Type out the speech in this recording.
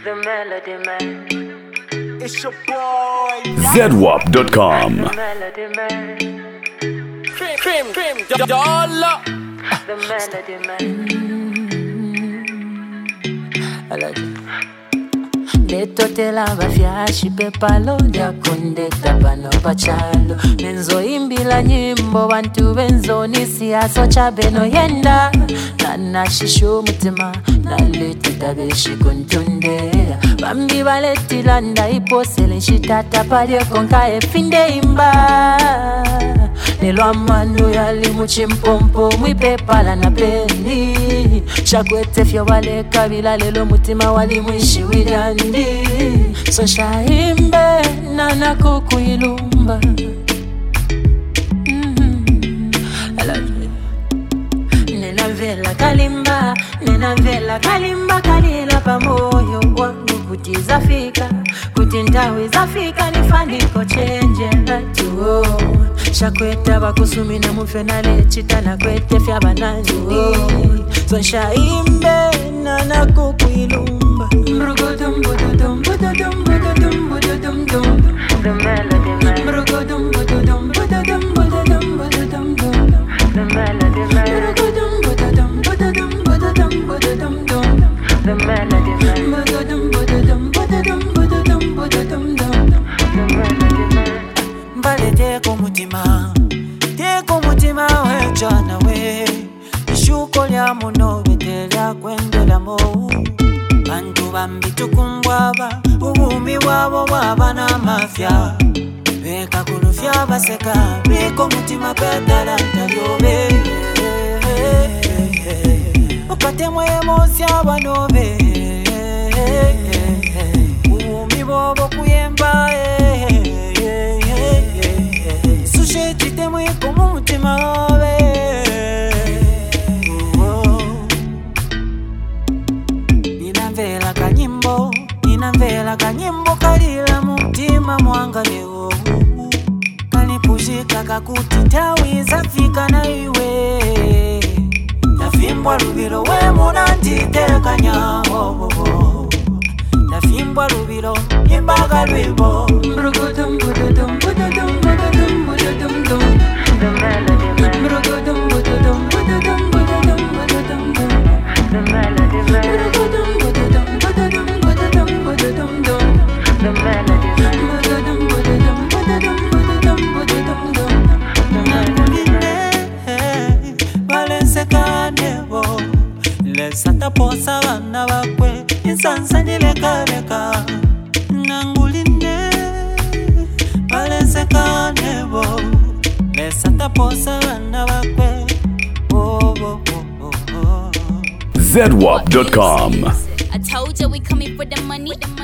The melody man. It's your boy ZWAP.com. The melody man. Cream, dollar. The melody man. I like it. Detotela vafyashi pepalo Ndakondeta pano pachalo Menzo imbila nyimbo Bantu benzo nisiaso chabeno yenda Nana shishu mutima Naleti tabeshi kuntunde Bambi baleti landa Iposele shitata palio konka efinde imba Nelo amanu yali muchimpompo Mwipepala na peli Shakwete fyo wale kabila Lelo mutima wali mwishi wilyandi So shaimbe nana kukuilumba I love you. Nena vela kalimba kalila pamoyo wangu kuti zafika kuti ndawe zafika nifaniko chenje tu shakweta bakusumina mufenale chitana kwete fya banani so shaimbe nana kukuilumba mrugodum bududum bududum bududum bududum dum The melody man. mrugodum bududum bududum bududum bududum dum The melody man. mrugodum bududum bududum bududum bududum dum The melody man. bududum bududum bududum bududum bududum dum The melody man. Mbale teko mutima wejana we Ishuko lya muno betelya kwendela mo Bantu bambi tukumbwaba Ubumi wabo waba na mafya Beka kunufya baseka Biko mutima petala ntalyobe Ukate mwe mosya wanobe Ubumi wabo kuyemba Sushe chite mwe kumu mutima wabe Ninamvela kanyimbo kalila mutima mwanga leo Kanipushika kakuti ntawi zafika na iwe Nafimbwa lubilo we munanditeka nyawo Nafimbwa lubilo imbaga lwibo Mrugudum bududum bududum bududum bududum dum The melody man. Mrugudum bududum bududum bududum bududum dum The melody man. Mrugudum bududum bududum bududum bududum dum The melody man. Bududum bududum bududum bududum bududum dum The melody man. Valensekanebo Lesata posa vana vakwe Insansa nilekaleka Nanguline Valensekanebo Lesata posa vana vakwe ZWAP.com. I told you we coming for the money.